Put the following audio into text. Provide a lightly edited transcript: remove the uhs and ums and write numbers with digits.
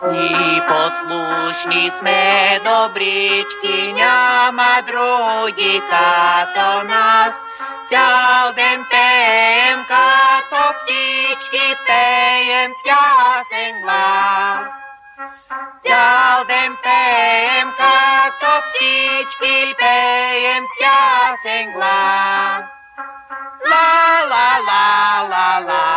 I poslušní sme dobričky, ňama drugi táto nás. Ďalden pejem, kato ptičky, pejem piasen glas. Ďalden pejem, kato ptičky, pejem piasen glas. La la la la la.